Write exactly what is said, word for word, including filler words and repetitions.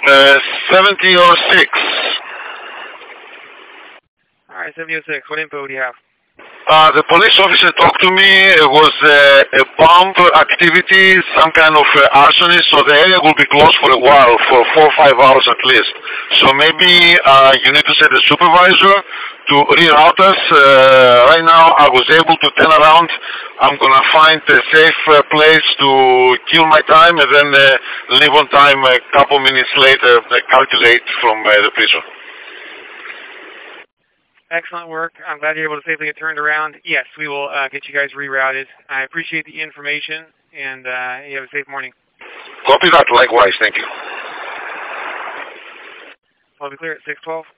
Uh, seventy oh six. Alright, seventy oh six. What info do you have? Uh, the police officer talked to me. It was uh, a bomb activity, some kind of uh, arsonist, so the area will be closed for a while, for four or five hours at least. So maybe uh, you need to set a supervisor to reroute us. Uh, right now I was able to turn around. I'm going to find a safe uh, place to kill my time and then uh, leave on time a couple minutes later, uh, calculate from uh, the prison. Excellent work. I'm glad you're able to safely get turned around. Yes, we will uh, get you guys rerouted. I appreciate the information, and uh, you have a safe morning. Copy that. Likewise. Thank you. I'll be clear at six twelve.